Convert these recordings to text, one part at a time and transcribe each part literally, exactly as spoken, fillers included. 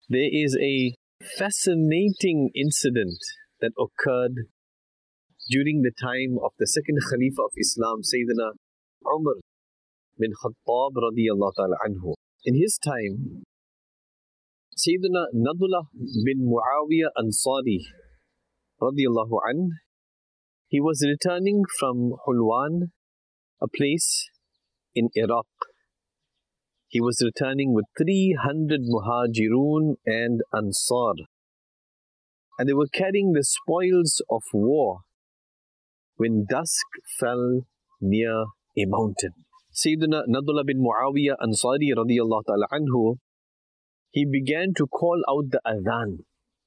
there is a fascinating incident that occurred during the time of the second Khalifa of Islam, Sayyidina Umar bin Khattab radiyallahu ta'ala anhu. In his time, Sayyidina Nadullah bin Muawiyah Ansari radiyallahu anh, he was returning from Hulwan, a place in Iraq. He was returning with three hundred Muhajirun and Ansar. And they were carrying the spoils of war when dusk fell near a mountain. Sayyidina Nadullah bin Muawiyah Ansari radiyallahu ta'ala anhu, he began to call out the adhan.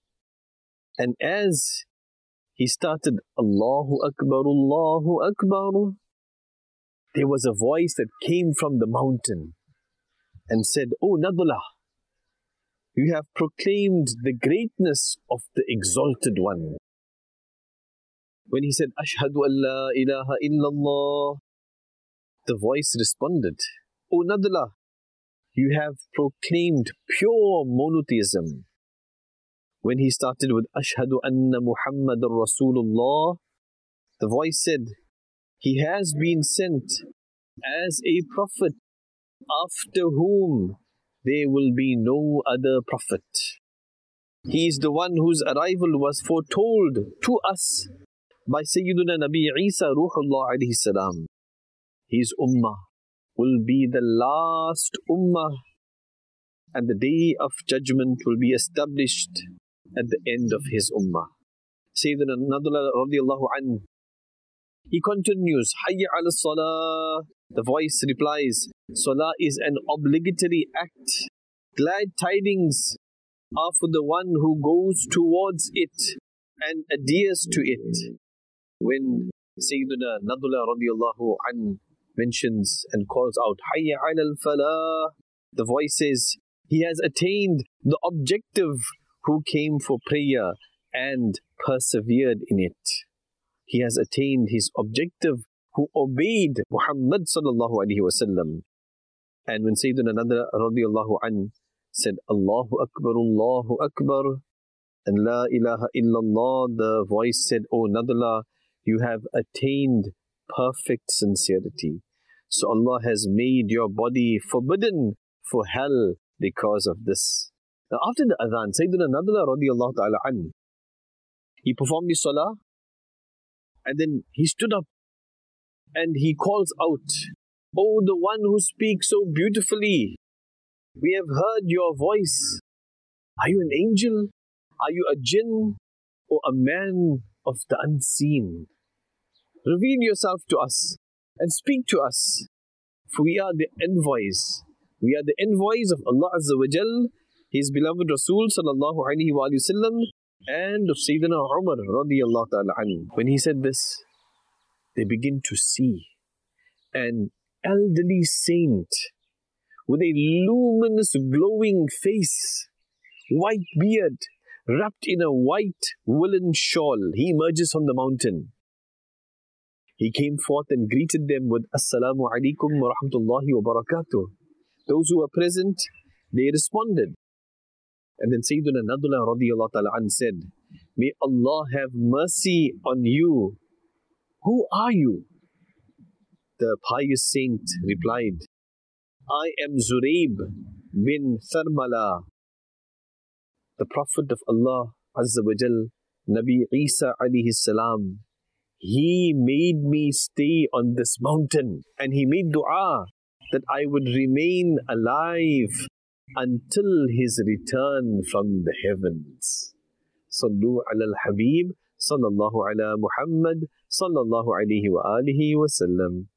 And as he started, Allahu Akbar, Allahu Akbar, there was a voice that came from the mountain and said, "Oh Nadullah, you have proclaimed the greatness of the Exalted One." When he said, "Ashhadu an la ilaha illallah," the voice responded, "Oh Nadullah, you have proclaimed pure monotheism." When he started with Ashhadu anna Muhammadan Rasulullah, the voice said, "He has been sent as a prophet after whom there will be no other prophet. He is the one whose arrival was foretold to us by Sayyiduna Nabi Isa Ruhullah alayhi salam. His ummah will be the last ummah, and the day of judgment will be established at the end of his ummah." Sayyidina Nadullah radiallahu anhu, he continues, "Hayya ala salah." The voice replies, "Salah is an obligatory act. Glad tidings are for the one who goes towards it and adheres to it." When Sayyidina Nadullah radiallahu anhu mentions and calls out, "Hayya ala al-falah," the voice says, he has attained the objective who came for prayer and persevered in it. He has attained his objective who obeyed Muhammad sallallahu alaihi wasallam. And when Sayyidina Nadullah radiallahu anhu said, "Allahu Akbar, Allahu Akbar," and La ilaha illallah, the voice said, "Oh Nadullah, you have attained perfect sincerity. So Allah has made your body forbidden for hell because of this." Now after the adhan, Sayyidina Nadullah radiallahu ta'ala anhu, he performed his salah, and then he stood up and he calls out, "Oh, the one who speaks so beautifully, we have heard your voice. Are you an angel? Are you a jinn? Or a man of the unseen? Reveal yourself to us and speak to us, for we are the envoys. We are the envoys of Allah Azza wa Jal, His beloved Rasul sallallahu alaihi wa sallam, and of Sayyidina Umar radiyallahu ta'ala anhu." When he said this, they begin to see an elderly saint with a luminous glowing face, white beard, wrapped in a white woolen shawl. He emerges from the mountain. He came forth and greeted them with "Assalamu alaikum wa rahmatullahi wa barakatuh." Those who were present, they responded. And then Sayyidina Nadullah radiallahu ta'ala an said, "May Allah have mercy on you. Who are you?" The pious saint replied, "I am Zuraib bin Tharmala, the Prophet of Allah Azza wa Jal, Nabi Isa alayhi salam. He made me stay on this mountain, and he made dua that I would remain alive until his return from the heavens." Sallu ala al-Habib, sallallahu ala Muhammad, sallallahu alayhi wa alihi wa sallam.